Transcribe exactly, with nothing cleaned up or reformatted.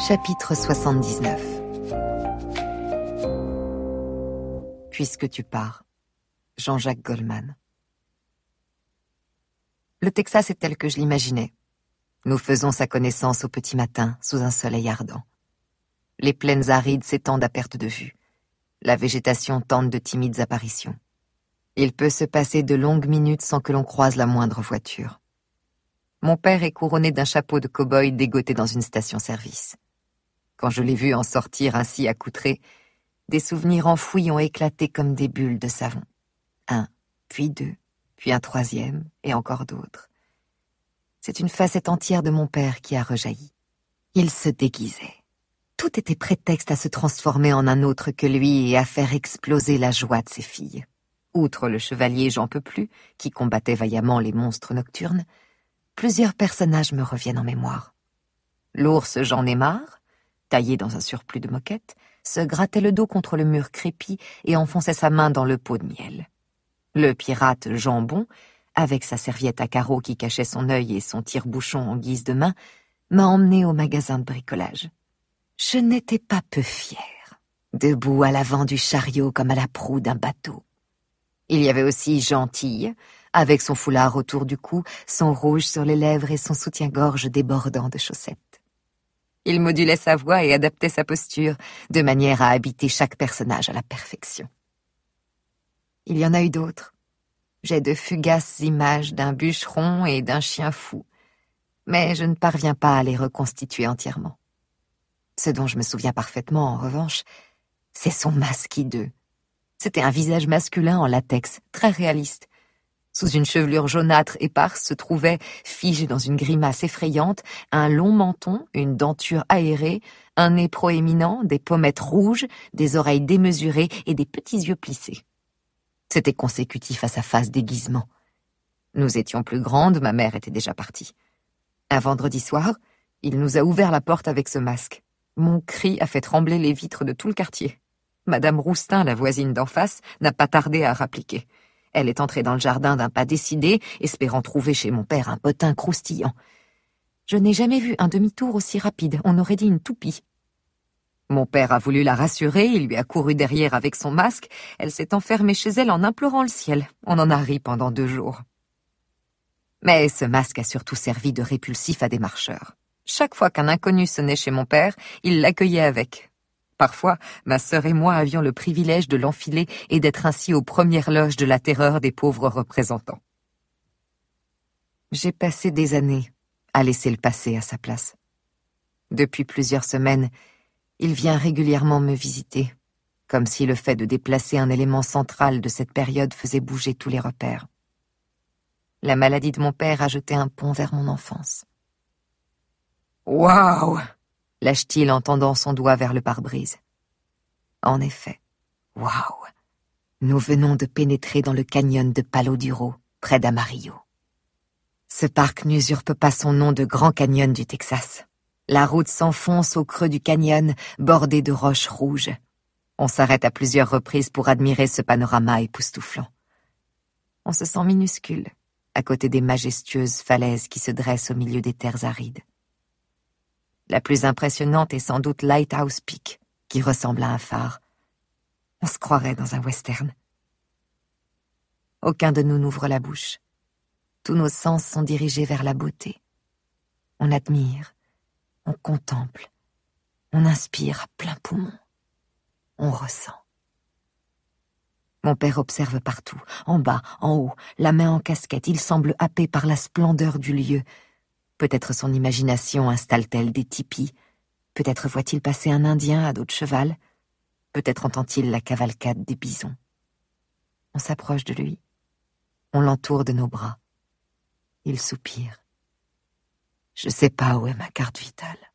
Chapitre soixante-dix-neuf. Puisque tu pars. Jean-Jacques Goldman. Le Texas est tel que je l'imaginais. Nous faisons sa connaissance au petit matin, sous un soleil ardent. Les plaines arides s'étendent à perte de vue. La végétation tente de timides apparitions. Il peut se passer de longues minutes sans que l'on croise la moindre voiture. Mon père est couronné d'un chapeau de cow-boy dégoté dans une station-service. Quand je l'ai vu en sortir ainsi accoutré, des souvenirs enfouis ont éclaté comme des bulles de savon. Un, puis deux, puis un troisième, et encore d'autres. C'est une facette entière de mon père qui a rejailli. Il se déguisait. Tout était prétexte à se transformer en un autre que lui et à faire exploser la joie de ses filles. Outre le chevalier J'en peux plus, qui combattait vaillamment les monstres nocturnes, plusieurs personnages me reviennent en mémoire. L'ours J'en ai marre, taillé dans un surplus de moquette, se grattait le dos contre le mur crépi et enfonçait sa main dans le pot de miel. Le pirate Jambon, avec sa serviette à carreaux qui cachait son œil et son tire-bouchon en guise de main, m'a emmené au magasin de bricolage. Je n'étais pas peu fière, debout à l'avant du chariot comme à la proue d'un bateau. Il y avait aussi Gentille, avec son foulard autour du cou, son rouge sur les lèvres et son soutien-gorge débordant de chaussettes. Il modulait sa voix et adaptait sa posture, de manière à habiter chaque personnage à la perfection. Il y en a eu d'autres. J'ai de fugaces images d'un bûcheron et d'un chien fou, mais je ne parviens pas à les reconstituer entièrement. Ce dont je me souviens parfaitement, en revanche, c'est son masque hideux. C'était un visage masculin en latex, très réaliste. Sous une chevelure jaunâtre éparse se trouvait, figé dans une grimace effrayante, un long menton, une denture aérée, un nez proéminent, des pommettes rouges, des oreilles démesurées et des petits yeux plissés. C'était consécutif à sa face déguisement. Nous étions plus grandes, ma mère était déjà partie. Un vendredi soir, il nous a ouvert la porte avec ce masque. Mon cri a fait trembler les vitres de tout le quartier. Madame Roustin, la voisine d'en face, n'a pas tardé à rappliquer. Elle est entrée dans le jardin d'un pas décidé, espérant trouver chez mon père un potin croustillant. Je n'ai jamais vu un demi-tour aussi rapide, on aurait dit une toupie. Mon père a voulu la rassurer, il lui a couru derrière avec son masque, elle s'est enfermée chez elle en implorant le ciel. On en a ri pendant deux jours. Mais ce masque a surtout servi de répulsif à des marcheurs. Chaque fois qu'un inconnu sonnait chez mon père, il l'accueillait avec. Parfois, ma sœur et moi avions le privilège de l'enfiler et d'être ainsi aux premières loges de la terreur des pauvres représentants. J'ai passé des années à laisser le passé à sa place. Depuis plusieurs semaines, il vient régulièrement me visiter, comme si le fait de déplacer un élément central de cette période faisait bouger tous les repères. La maladie de mon père a jeté un pont vers mon enfance. « Waouh !» lâche-t-il en tendant son doigt vers le pare-brise. En effet, waouh! Nous venons de pénétrer dans le canyon de Palo Duro, près d'Amarillo. Ce parc n'usurpe pas son nom de Grand Canyon du Texas. La route s'enfonce au creux du canyon, bordé de roches rouges. On s'arrête à plusieurs reprises pour admirer ce panorama époustouflant. On se sent minuscule, à côté des majestueuses falaises qui se dressent au milieu des terres arides. La plus impressionnante est sans doute Lighthouse Peak, qui ressemble à un phare. On se croirait dans un western. Aucun de nous n'ouvre la bouche. Tous nos sens sont dirigés vers la beauté. On admire, on contemple, on inspire à plein poumon. On ressent. Mon père observe partout, en bas, en haut, la main en casquette. Il semble happé par la splendeur du lieu. Peut-être son imagination installe-t-elle des tipis. Peut-être voit-il passer un Indien à dos de cheval. Peut-être entend-il la cavalcade des bisons. On s'approche de lui. On l'entoure de nos bras. Il soupire. Je sais pas où est ma carte vitale.